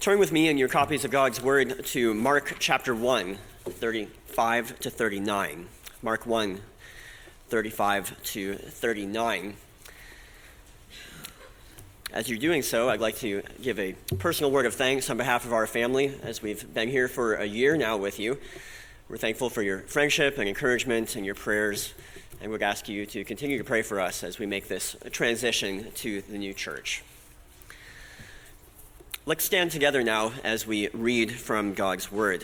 Turn with me in your copies of God's Word to Mark chapter 1, 35 to 39. Mark 1, 35 to 39. As you're doing so, I'd like to give a personal word of thanks on behalf of our family, as we've been here for a year now with you. We're thankful for your friendship and encouragement and your prayers, and we'd ask you to continue to pray for us as we make this transition to the new church. Let's stand together now as we read from God's Word.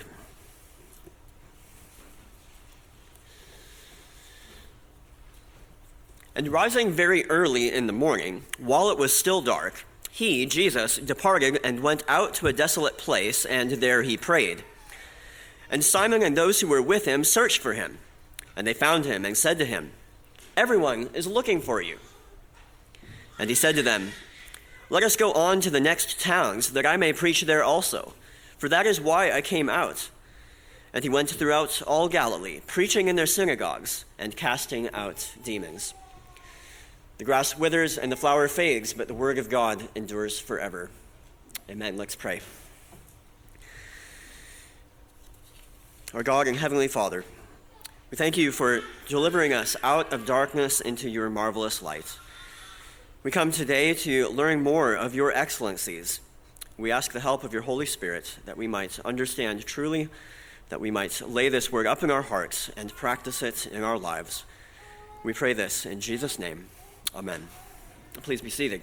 And rising very early in the morning, while it was still dark, he, Jesus, departed and went out to a desolate place, and there he prayed. And Simon and those who were with him searched for him. And they found him and said to him, "Everyone is looking for you." And he said to them, "Let us go on to the next towns, that I may preach there also, for that is why I came out." And he went throughout all Galilee, preaching in their synagogues and casting out demons. The grass withers and the flower fades, but the word of God endures forever. Amen. Let's pray. Our God and Heavenly Father, we thank you for delivering us out of darkness into your marvelous light. We come today to learn more of your excellencies. We ask the help of your Holy Spirit that we might understand truly, that we might lay this word up in our hearts and practice it in our lives. We pray this in Jesus' name. Amen. Please be seated.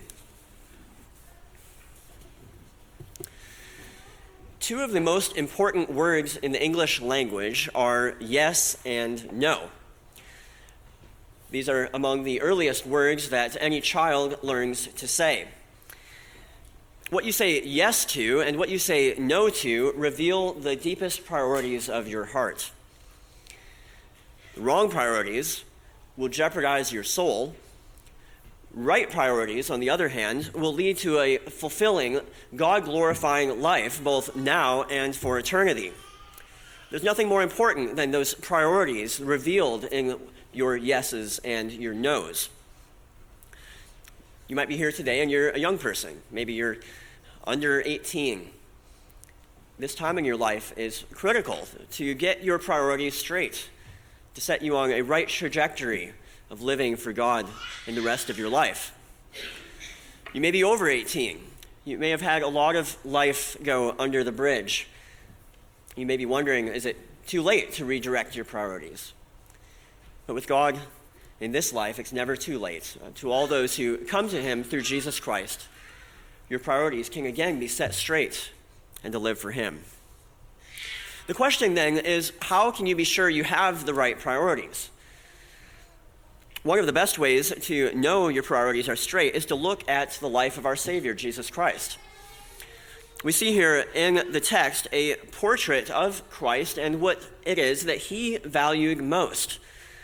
Two of the most important words in the English language are yes and no. These are among the earliest words that any child learns to say. What you say yes to and what you say no to reveal the deepest priorities of your heart. The wrong priorities will jeopardize your soul. Right priorities, on the other hand, will lead to a fulfilling, God-glorifying life, both now and for eternity. There's nothing more important than those priorities revealed in your yeses and your nos. You might be here today and you're a young person. Maybe you're under 18. This time in your life is critical to get your priorities straight, to set you on a right trajectory of living for God in the rest of your life. You may be over 18. You may have had a lot of life go under the bridge. You may be wondering, is it too late to redirect your priorities? But with God in this life, it's never too late. To all those who come to him through Jesus Christ, your priorities can again be set straight and to live for him. The question then is, how can you be sure you have the right priorities? One of the best ways to know your priorities are straight is to look at the life of our Savior, Jesus Christ. We see here in the text a portrait of Christ and what it is that he valued most.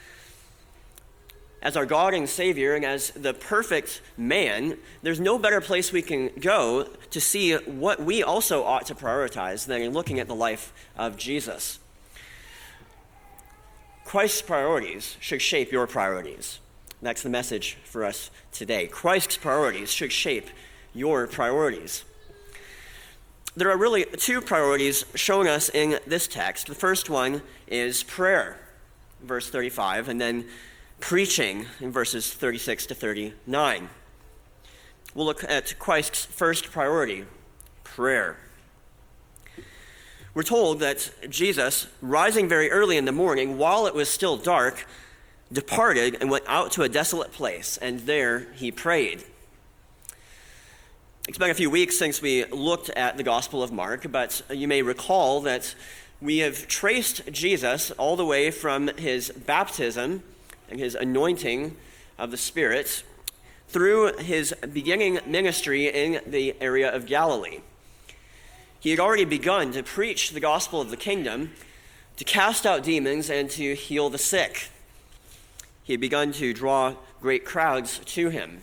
As our God and Savior and as the perfect man, there's no better place we can go to see what we also ought to prioritize than in looking at the life of Jesus. Christ's priorities should shape your priorities. That's the message for us today. Christ's priorities should shape your priorities. There are really two priorities shown us in this text. The first one is prayer, verse 35, and then preaching in verses 36 to 39. We'll look at Christ's first priority, prayer. We're told that Jesus, rising very early in the morning, while it was still dark, departed and went out to a desolate place, and there he prayed. It's been a few weeks since we looked at the Gospel of Mark, but you may recall that we have traced Jesus all the way from his baptism and his anointing of the Spirit through his beginning ministry in the area of Galilee. He had already begun to preach the gospel of the kingdom, to cast out demons, and to heal the sick. He had begun to draw great crowds to him.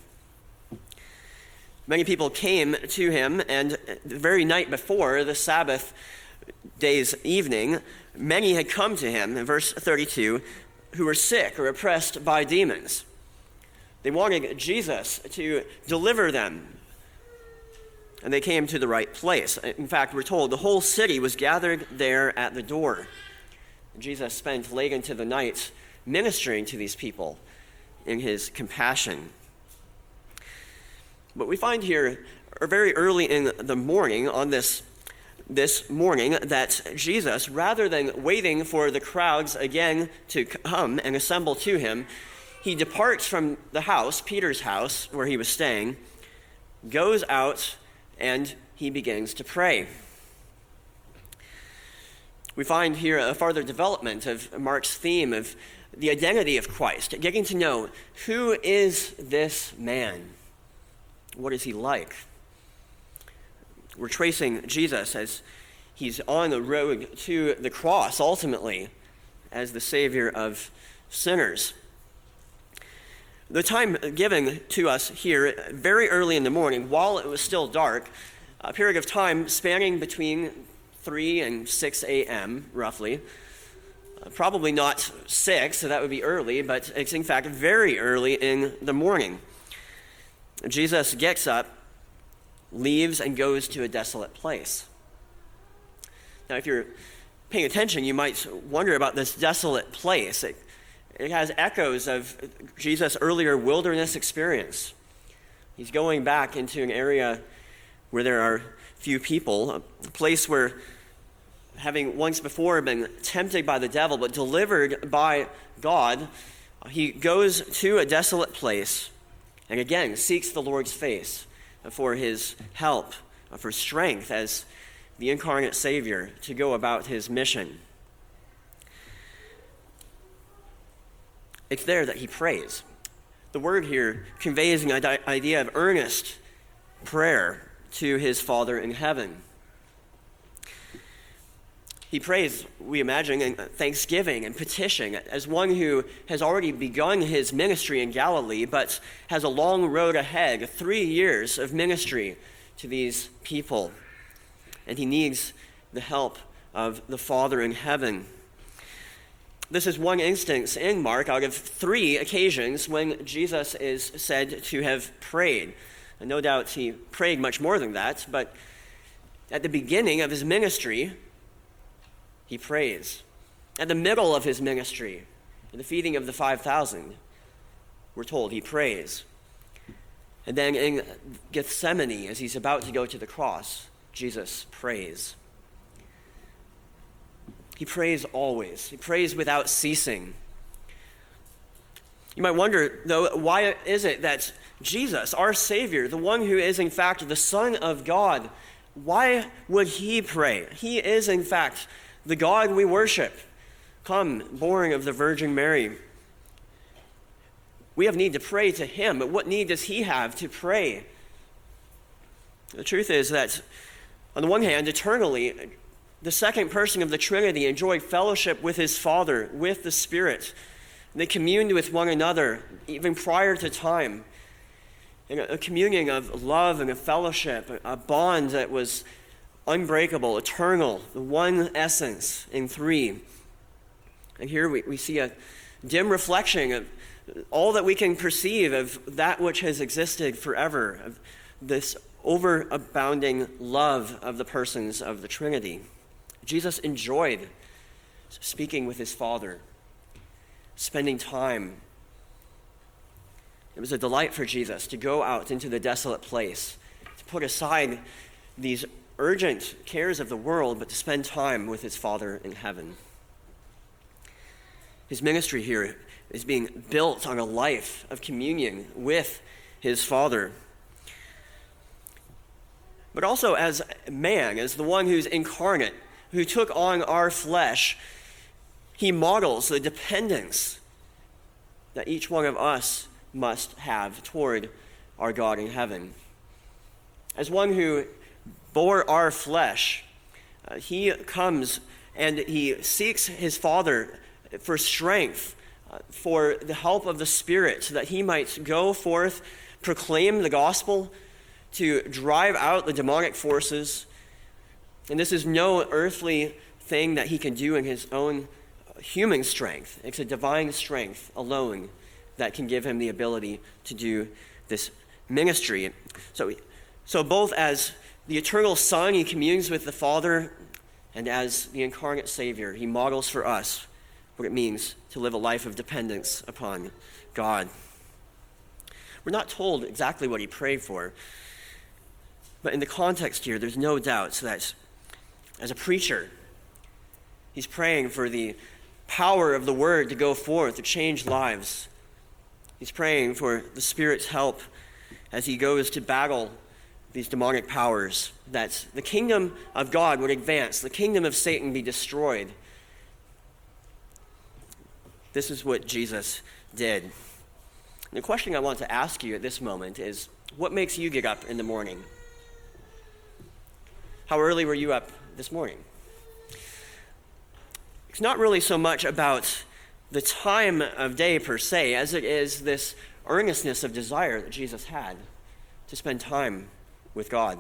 Many people came to him, and the very night before the Sabbath day's evening, many had come to him, in verse 32, who were sick or oppressed by demons. They wanted Jesus to deliver them and they came to the right place. In fact, we're told the whole city was gathered there at the door. Jesus spent late into the night ministering to these people in his compassion. But we find here, very early in the morning, on this morning, that Jesus, rather than waiting for the crowds again to come and assemble to him, he departs from the house, Peter's house, where he was staying, goes out, and he begins to pray. We find here a further development of Mark's theme of the identity of Christ, getting to know, who is this man? What is he like? We're tracing Jesus as he's on the road to the cross, ultimately, as the Savior of sinners. The time given to us here, very early in the morning, while it was still dark, a period of time spanning between 3 and 6 a.m., roughly. Probably not 6, so that would be early, but it's in fact very early in the morning. Jesus gets up, leaves, and goes to a desolate place. Now, if you're paying attention, you might wonder about this desolate place. It has echoes of Jesus' earlier wilderness experience. He's going back into an area where there are few people, a place where, having once before been tempted by the devil but delivered by God, he goes to a desolate place and again seeks the Lord's face for his help, for strength as the incarnate Savior to go about his mission. It's there that he prays. The word here conveys an idea of earnest prayer to his Father in heaven. He prays, we imagine, in thanksgiving and petition as one who has already begun his ministry in Galilee, but has a long road ahead, 3 years of ministry to these people. And he needs the help of the Father in heaven. This is one instance in Mark out of 3 occasions when Jesus is said to have prayed. And no doubt he prayed much more than that, but at the beginning of his ministry, he prays. At the middle of his ministry, in the feeding of the 5,000, we're told he prays. And then in Gethsemane, as he's about to go to the cross, Jesus prays. He prays always. He prays without ceasing. You might wonder, though, why is it that Jesus, our Savior, the one who is in fact the Son of God, why would he pray? He is in fact the God we worship, come, born of the Virgin Mary. We have need to pray to him, but what need does he have to pray? The truth is that, on the one hand, eternally, the second person of the Trinity enjoyed fellowship with his Father, with the Spirit. They communed with one another, even prior to time. In a communion of love and a fellowship, a bond that was unbreakable, eternal, the one essence in 3. And here we see a dim reflection of all that we can perceive of that which has existed forever, of this overabounding love of the persons of the Trinity. Jesus enjoyed speaking with his Father, spending time. It was a delight for Jesus to go out into the desolate place, to put aside these urgent cares of the world, but to spend time with his Father in heaven. His ministry here is being built on a life of communion with his Father. But also as man, as the one who's incarnate, who took on our flesh, he models the dependence that each one of us must have toward our God in heaven. As one who bore our flesh, he comes and he seeks his Father for strength, for the help of the Spirit, so that he might go forth, proclaim the gospel, to drive out the demonic forces. And this is no earthly thing that he can do in his own human strength. It's a divine strength alone that can give him the ability to do this ministry. So both as the eternal Son, he communes with the Father, and as the incarnate Savior, he models for us what it means to live a life of dependence upon God. We're not told exactly what he prayed for, but in the context here, there's no doubt that as a preacher, he's praying for the power of the word to go forth, to change lives. He's praying for the Spirit's help as he goes to battle these demonic powers, that the kingdom of God would advance, the kingdom of Satan be destroyed. This is what Jesus did. The question I want to ask you at this moment is, what makes you get up in the morning? How early were you up this morning? It's not really so much about the time of day per se, as it is this earnestness of desire that Jesus had to spend time with God.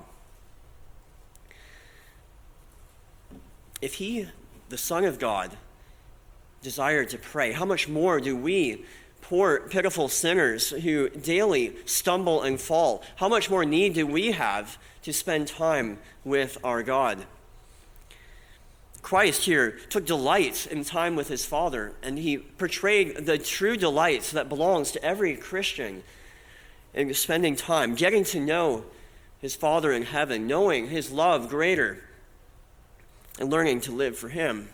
If he, the Son of God, desired to pray, how much more do we, poor, pitiful sinners who daily stumble and fall, how much more need do we have to spend time with our God? Christ here took delight in time with his Father, and he portrayed the true delight that belongs to every Christian in spending time, getting to know his Father in heaven, knowing his love greater, and learning to live for him.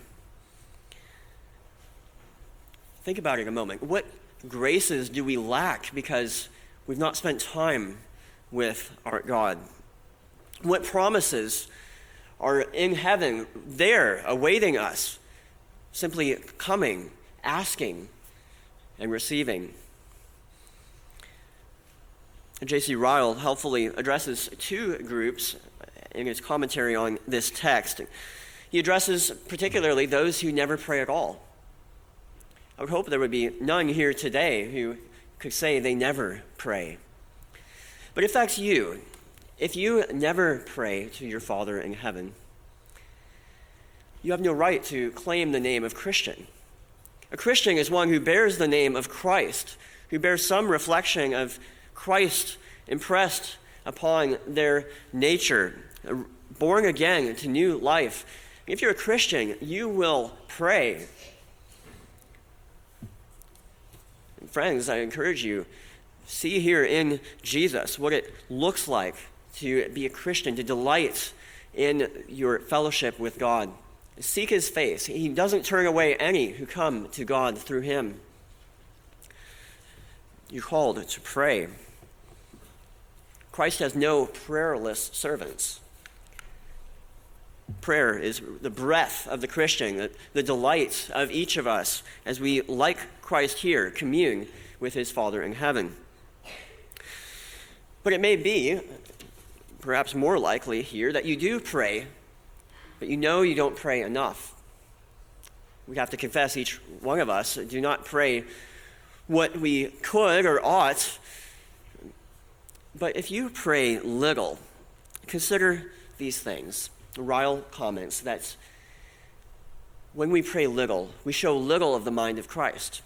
Think about it a moment. What graces do we lack because we've not spent time with our God? What promises are in heaven there awaiting us, simply coming, asking, and receiving? J.C. Ryle helpfully addresses two groups in his commentary on this text. He addresses particularly those who never pray at all. I would hope there would be none here today who could say they never pray. But if that's you, if you never pray to your Father in heaven, you have no right to claim the name of Christian. A Christian is one who bears the name of Christ, who bears some reflection of Christ impressed upon their nature, born again to new life. If you're a Christian, you will pray. Friends, I encourage you, see here in Jesus what it looks like to be a Christian, to delight in your fellowship with God. Seek his face. He doesn't turn away any who come to God through him. You're called to pray. Christ has no prayerless servants. Prayer is the breath of the Christian, the delight of each of us as we, like Christ here, commune with his Father in heaven. But it may be, perhaps more likely here, that you do pray, but you know you don't pray enough. We have to confess, each one of us do not pray what we could or ought. But if you pray little, consider these things. Ryle comments that when we pray little, we show little of the mind of Christ.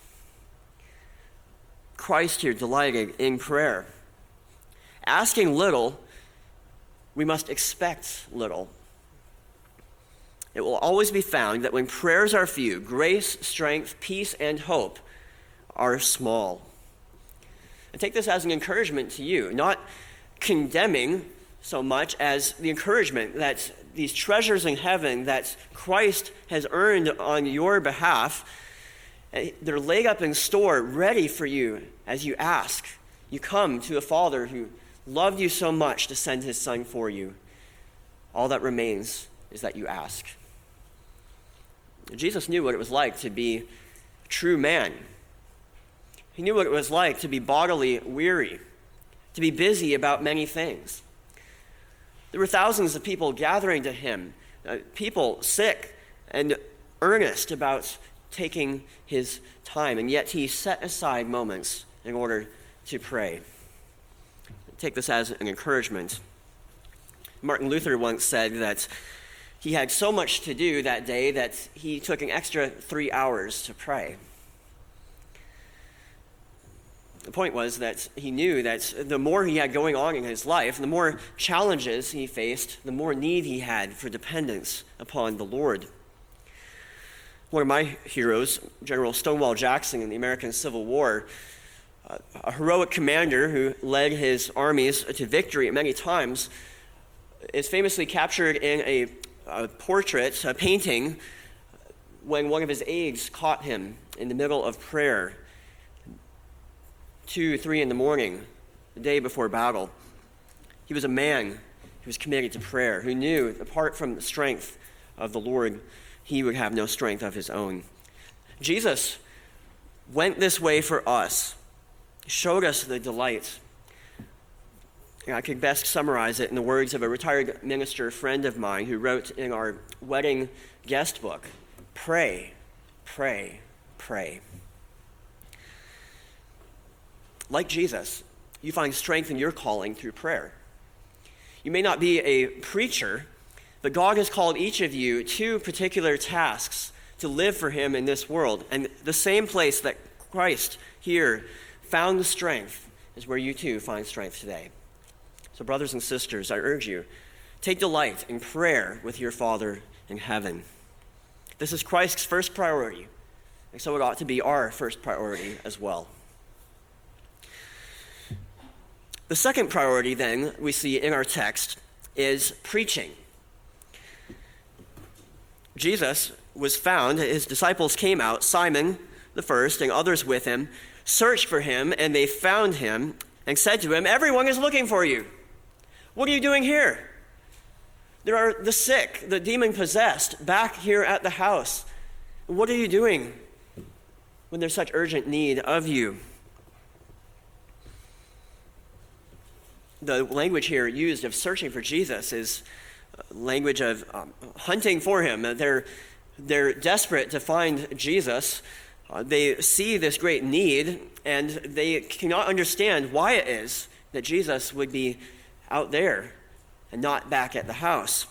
Christ here delighted in prayer. Asking little, we must expect little. It will always be found that when prayers are few, grace, strength, peace, and hope are small. And take this as an encouragement to you, not condemning so much as the encouragement that these treasures in heaven that Christ has earned on your behalf, they're laid up in store, ready for you as you ask. You come to a Father who loved you so much to send his Son for you. All that remains is that you ask. Jesus knew what it was like to be a true man. He knew what it was like to be bodily weary, to be busy about many things. There were thousands of people gathering to him, people sick and earnest about taking his time, and yet he set aside moments in order to pray. Take this as an encouragement. Martin Luther once said that he had so much to do that day that he took an extra 3 hours to pray. The point was that he knew that the more he had going on in his life, the more challenges he faced, the more need he had for dependence upon the Lord. One of my heroes, General Stonewall Jackson in the American Civil War, a heroic commander who led his armies to victory many times, is famously captured in a portrait, a painting, when one of his aides caught him in the middle of prayer, 2, 3 in the morning, the day before battle. He was a man who was committed to prayer, who knew, apart from the strength of the Lord, he would have no strength of his own. Jesus went this way for us, showed us the delight. I could best summarize it in the words of a retired minister friend of mine who wrote in our wedding guest book, "Pray, pray, pray." Like Jesus, you find strength in your calling through prayer. You may not be a preacher, but God has called each of you to particular tasks to live for him in this world. And the same place that Christ here found the strength is where you too find strength today. So brothers and sisters, I urge you, take delight in prayer with your Father in heaven. This is Christ's first priority, and so it ought to be our first priority as well. The second priority, then, we see in our text is preaching. Jesus was found, his disciples came out, Simon the first and others with him, searched for him, and they found him and said to him, "Everyone is looking for you. What are you doing here? There are the sick, the demon-possessed, back here at the house. What are you doing when there's such urgent need of you?" The language here used of searching for Jesus is language of hunting for him. They're desperate to find Jesus. They see this great need, and they cannot understand why it is that Jesus would be out there and not back at the house.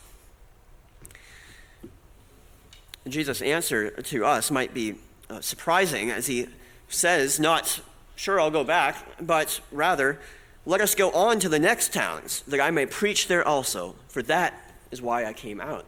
And Jesus' answer to us might be surprising, as he says, not, "Sure, I'll go back," but rather, "Let us go on to the next towns, that I may preach there also, for that is why I came out."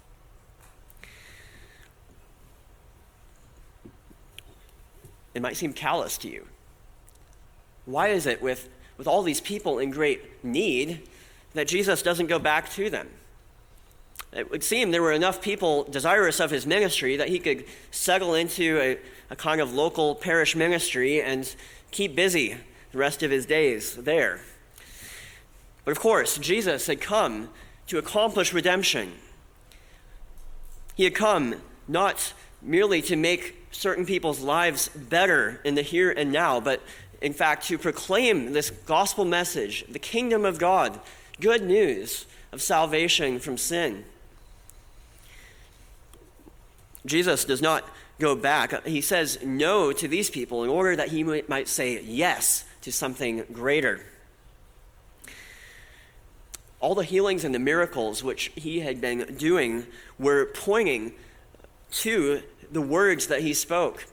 It might seem callous to you. Why is it with all these people in great need that Jesus doesn't go back to them? It would seem there were enough people desirous of his ministry that he could settle into a kind of local parish ministry and keep busy the rest of his days there. But of course, Jesus had come to accomplish redemption. He had come not merely to make certain people's lives better in the here and now, but in fact to proclaim this gospel message, the kingdom of God, good news of salvation from sin. Jesus does not go back. He says no to these people in order that he might say yes to something greater. All the healings and the miracles which he had been doing were pointing to the words that he spoke.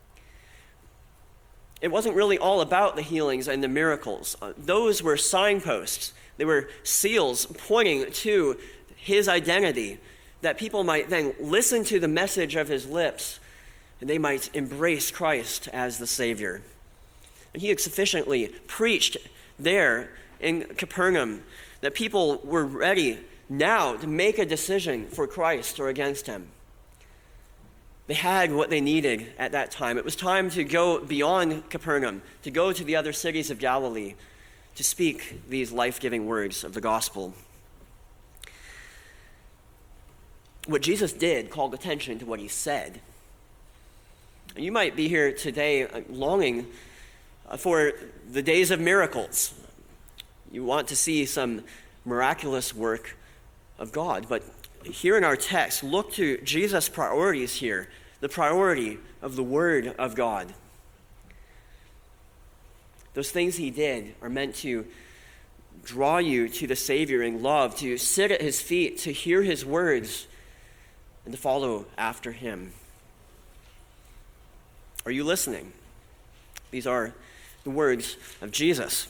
It wasn't really all about the healings and the miracles. Those were signposts. They were seals pointing to his identity, that people might then listen to the message of his lips, and they might embrace Christ as the Savior. And he had sufficiently preached there in Capernaum that people were ready now to make a decision for Christ or against him. They had what they needed at that time. It was time to go beyond Capernaum, to go to the other cities of Galilee, to speak these life-giving words of the gospel. What Jesus did called attention to what he said. You might be here today longing for the days of miracles. You want to see some miraculous work of God. But here in our text, look to Jesus' priorities here, the priority of the Word of God. Those things he did are meant to draw you to the Savior in love, to sit at his feet, to hear his words, and to follow after him. Are you listening? These are the words of Jesus.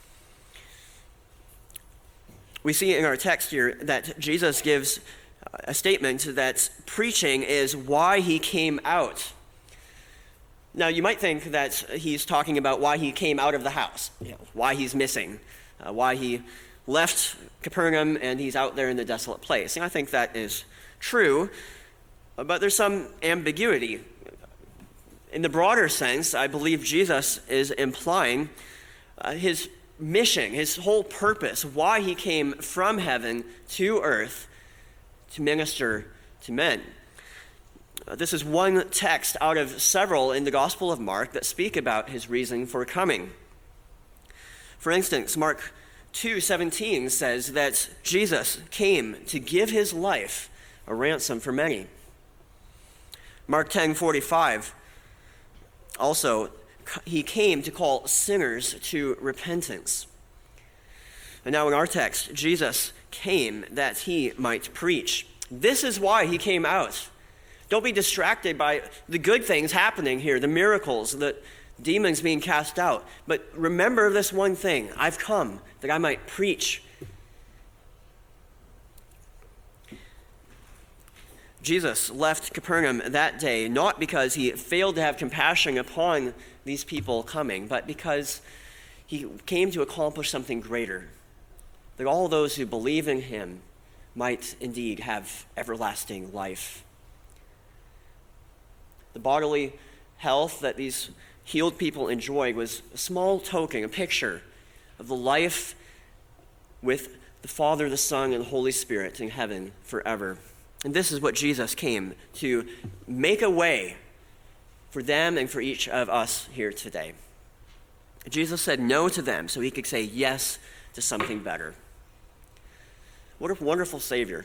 We see in our text here that Jesus gives a statement that preaching is why he came out. Now, you might think that he's talking about why he came out of the house, why he's missing, why he left Capernaum and he's out there in the desolate place. And I think that is true, but there's some ambiguity. In the broader sense, I believe Jesus is implying his mission, his whole purpose, why he came from heaven to earth to minister to men. This is one text out of several in the Gospel of Mark that speak about his reason for coming. For instance, Mark 2:17 says that Jesus came to give his life a ransom for many. Mark 10:45 also, he came to call sinners to repentance. And now in our text, Jesus came that he might preach. This is why he came out. Don't be distracted by the good things happening here, the miracles, the demons being cast out. But remember this one thing: I've come that I might preach. Jesus left Capernaum that day not because he failed to have compassion upon these people coming, but because he came to accomplish something greater, that all those who believe in him might indeed have everlasting life. The bodily health that these healed people enjoyed was a small token, a picture of the life with the Father, the Son, and the Holy Spirit in heaven forever. And this is what Jesus came to make a way for them and for each of us here today. Jesus said no to them so he could say yes to something better. What a wonderful Savior.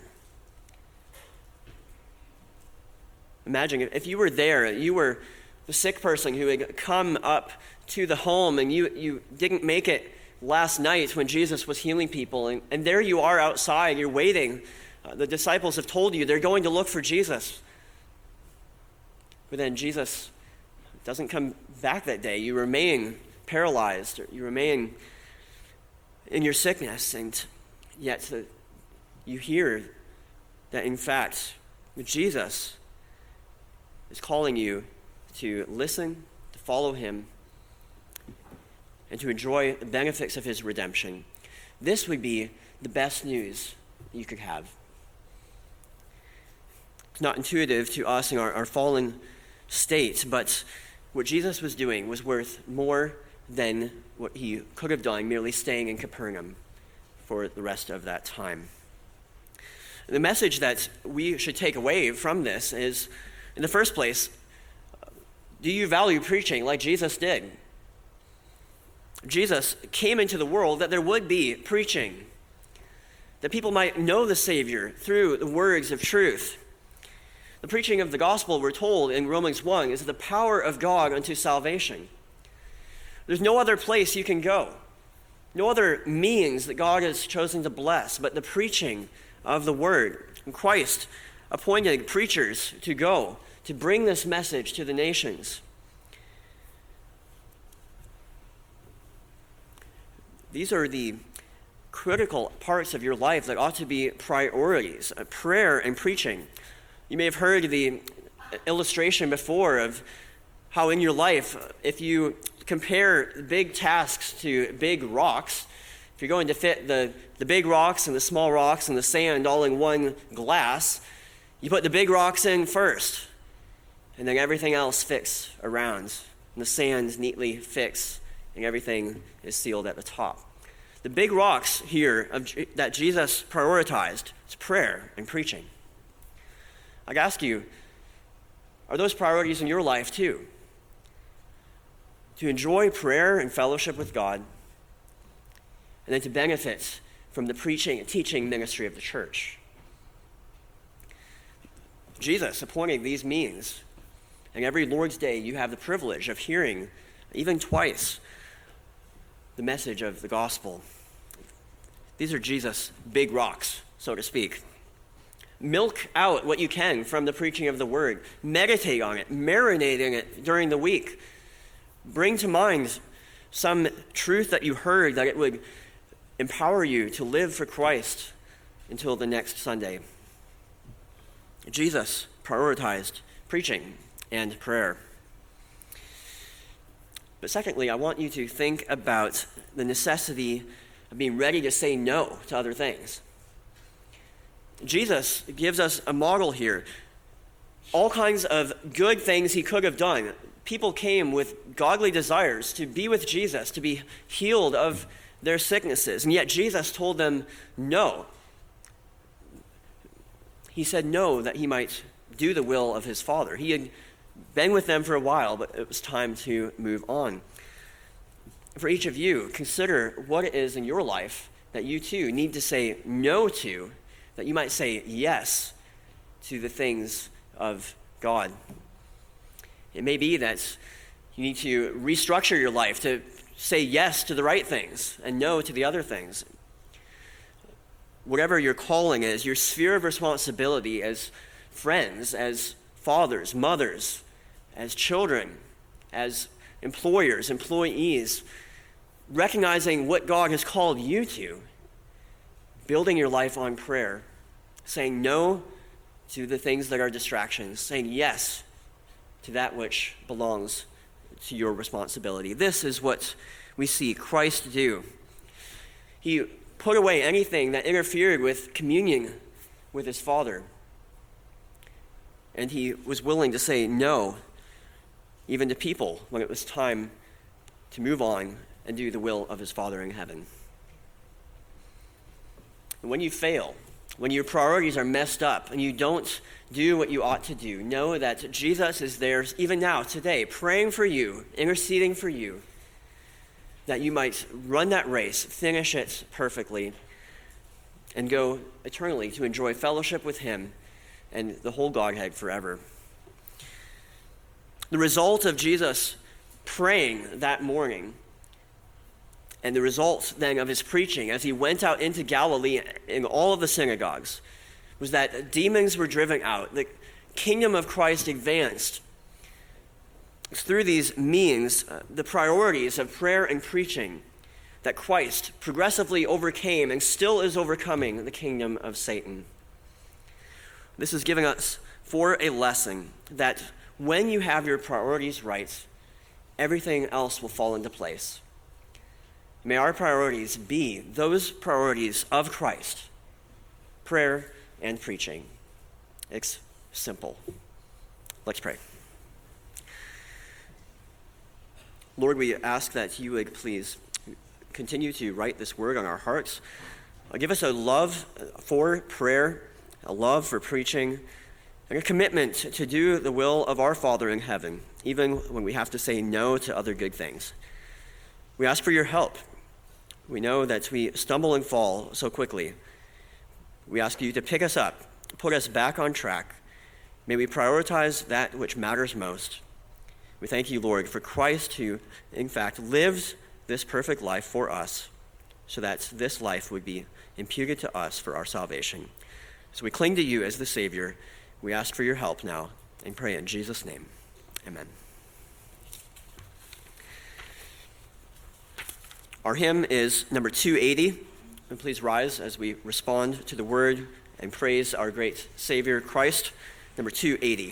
Imagine if you were there, you were the sick person who had come up to the home and you didn't make it last night when Jesus was healing people, and there you are outside, you're waiting. The disciples have told you they're going to look for Jesus. But then Jesus doesn't come back that day. You remain paralyzed, or you remain in your sickness, and yet you hear that in fact Jesus is calling you to listen, to follow him, and to enjoy the benefits of his redemption. This would be the best news you could have. It's not intuitive to us in our fallen state, but what Jesus was doing was worth more than what he could have done merely staying in Capernaum for the rest of that time. The message that we should take away from this is, in the first place, do you value preaching like Jesus did? Jesus came into the world that there would be preaching, that people might know the Savior through the words of truth. The preaching of the gospel, we're told in Romans 1, is the power of God unto salvation. There's no other place you can go, no other means that God has chosen to bless, but the preaching of the word. And Christ appointed preachers to go, to bring this message to the nations. These are the critical parts of your life that ought to be priorities: prayer and preaching. You may have heard the illustration before of how in your life, if you compare big tasks to big rocks, if you're going to fit the big rocks and the small rocks and the sand all in one glass, you put the big rocks in first, and then everything else fits around. And the sand neatly fits, and everything is sealed at the top. The big rocks here that Jesus prioritized is prayer and preaching. I'd ask you, are those priorities in your life too? To enjoy prayer and fellowship with God, and then to benefit from the preaching and teaching ministry of the church. Jesus appointed these means, and every Lord's Day you have the privilege of hearing, even twice, the message of the gospel. These are Jesus' big rocks, so to speak. Milk out what you can from the preaching of the word. Meditate on it, marinate in it during the week. Bring to mind some truth that you heard, that it would empower you to live for Christ until the next Sunday. Jesus prioritized preaching and prayer. But secondly, I want you to think about the necessity of being ready to say no to other things. Jesus gives us a model here. All kinds of good things he could have done. People came with godly desires to be with Jesus, to be healed of their sicknesses, and yet Jesus told them no. He said no that he might do the will of his Father. He had been with them for a while, but it was time to move on. For each of you, consider what it is in your life that you too need to say no to, that you might say yes to the things of God. It may be that you need to restructure your life to say yes to the right things and no to the other things. Whatever your calling is, your sphere of responsibility as friends, as fathers, mothers, as children, as employers, employees, recognizing what God has called you to, building your life on prayer, saying no to the things that are distractions, saying yes to that which belongs to your responsibility. This is what we see Christ do. He put away anything that interfered with communion with his Father. And he was willing to say no, even to people, when it was time to move on and do the will of his Father in heaven. And when you fail, when your priorities are messed up and you don't do what you ought to do, know that Jesus is there even now, today, praying for you, interceding for you, that you might run that race, finish it perfectly, and go eternally to enjoy fellowship with him and the whole Godhead forever. The result of Jesus praying that morning, and the result then of his preaching as he went out into Galilee in all of the synagogues, was that demons were driven out. The kingdom of Christ advanced. Through these means, the priorities of prayer and preaching, that Christ progressively overcame and still is overcoming the kingdom of Satan. This is giving us for a lesson that when you have your priorities right, everything else will fall into place. May our priorities be those priorities of Christ, prayer and preaching. It's simple. Let's pray. Lord, we ask that you would please continue to write this word on our hearts. Give us a love for prayer, a love for preaching, and a commitment to do the will of our Father in heaven, even when we have to say no to other good things. We ask for your help. We know that we stumble and fall so quickly. We ask you to pick us up, put us back on track. May we prioritize that which matters most. We thank you, Lord, for Christ who, in fact, lived this perfect life for us so that this life would be imputed to us for our salvation. So we cling to you as the Savior. We ask for your help now and pray in Jesus' name. Amen. Our hymn is number 280. And please rise as we respond to the word and praise our great Savior, Christ. Number 280.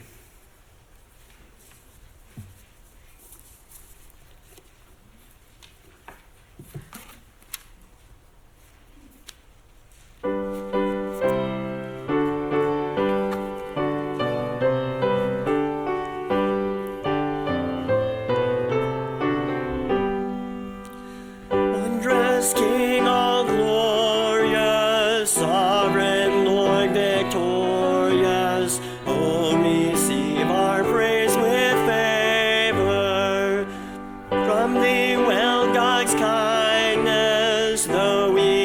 From thee, well, God's kindness, though we